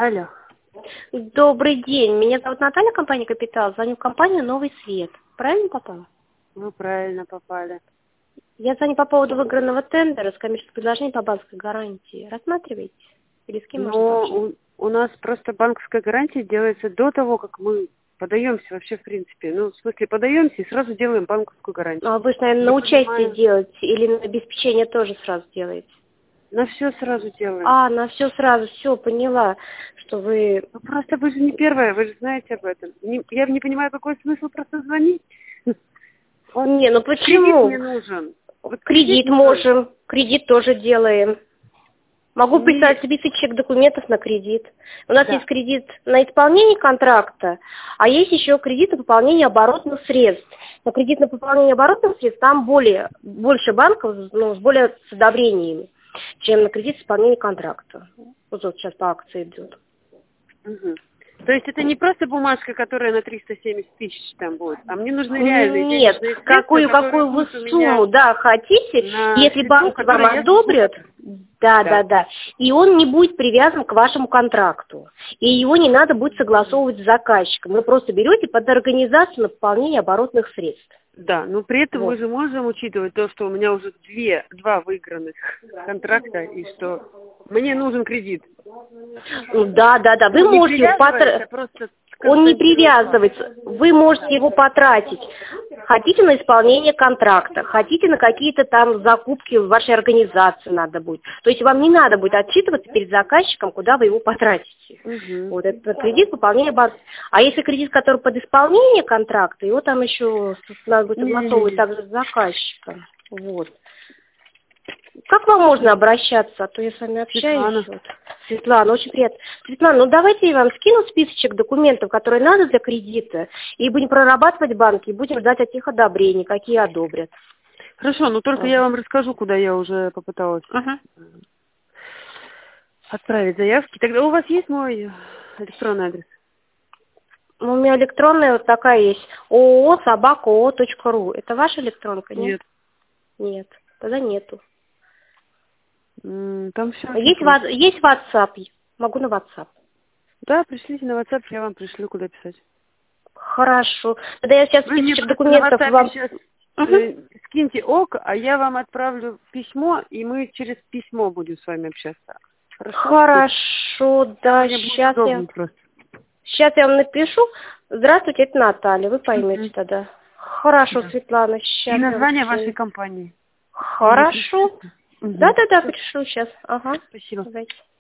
Алло. Добрый день. Меня зовут Наталья, компания «Капитал». Звоню в компанию «Новый свет». Правильно попала? Вы правильно попали. Я звоню по поводу выигранного тендера с коммерческим предложением по банковской гарантии. Рассматриваете? Или с кем можно пообщаться? Но у нас просто банковская гарантия делается до того, как мы подаемся вообще в принципе. Ну, в смысле, подаемся и сразу делаем банковскую гарантию. А вы же, наверное, Я на участие понимаю. делаете или на обеспечение тоже сразу делаете? На все сразу делаем. А, на все сразу, все, поняла, что вы... Ну, просто вы же не первая, вы же знаете об этом. Я не понимаю, какой смысл просто звонить. Вот Не, ну кредит почему? мне нужен. Вот Кредит нужен. можем, кредит тоже делаем. Могу Нет. прислать списочек документов на кредит. У нас Да. есть кредит на исполнение контракта, а есть еще кредит на пополнение оборотных средств. На кредит на пополнение оборотных средств там больше банков, ну, с одобрениями, чем на кредит с исполнения контракта. Вот сейчас по акции идет. Мгм. То есть это не просто бумажка, которая на 370 тысяч там будет, а мне нужны реальные Нет, денежные средства, какую которые вы будут у меня сумму, да, хотите, на если счету, банки вам который я одобрят, смогу. да, и он не будет привязан к вашему контракту, и его не надо будет согласовывать с заказчиком, вы просто берете под организацию на пополнение оборотных средств. Да, но при этом мы Вот. же можем учитывать то, что у меня уже два выигранных контракта, и что мне нужен кредит. Да, вы Ну, не можете его привязываясь, а просто он не сконстантировать факт. привязывается, вы можете его потратить. Хотите на исполнение контракта, хотите на какие-то там закупки в вашей организации надо будет. То есть вам не надо будет отчитываться перед заказчиком, куда вы его потратите. Угу. Вот это кредит, пополнение банка. А если кредит, который под исполнение контракта, его там еще надо будет согласовывать также с заказчиком. Вот. Как вам можно обращаться? А то я с вами общаюсь. Светлана. Вот. Светлана, очень приятно. Светлана, ну давайте я вам скину списочек документов, которые надо для кредита, и будем прорабатывать банки, и будем ждать от них одобрений, какие одобрят. Хорошо, но только я вам расскажу, куда я уже попыталась отправить заявки. Тогда у вас есть мой электронный адрес? Ну, у меня электронная вот такая есть. ooo@oo.ru. Это ваша электронка, нет? Нет. Нет, тогда нету. Там все очень Есть, просто. есть WhatsApp? Могу на WhatsApp. Да, пришлите на WhatsApp, я вам пришлю, куда писать. Хорошо. Тогда я сейчас Вы мне списочек просто на документов WhatsApp вам... сейчас Мгм. скиньте ок, а я вам отправлю письмо, и мы через письмо будем с вами общаться. Хорошо, да, Мне будет удобно просто. сейчас я вам напишу. Здравствуйте, это Наталья, вы поймете тогда. Хорошо, Да. Светлана, И сейчас я вам название вашей скину. компании. Вы мне Хорошо. пришлите? Да, пришлю сейчас. Ага. Спасибо. Давайте.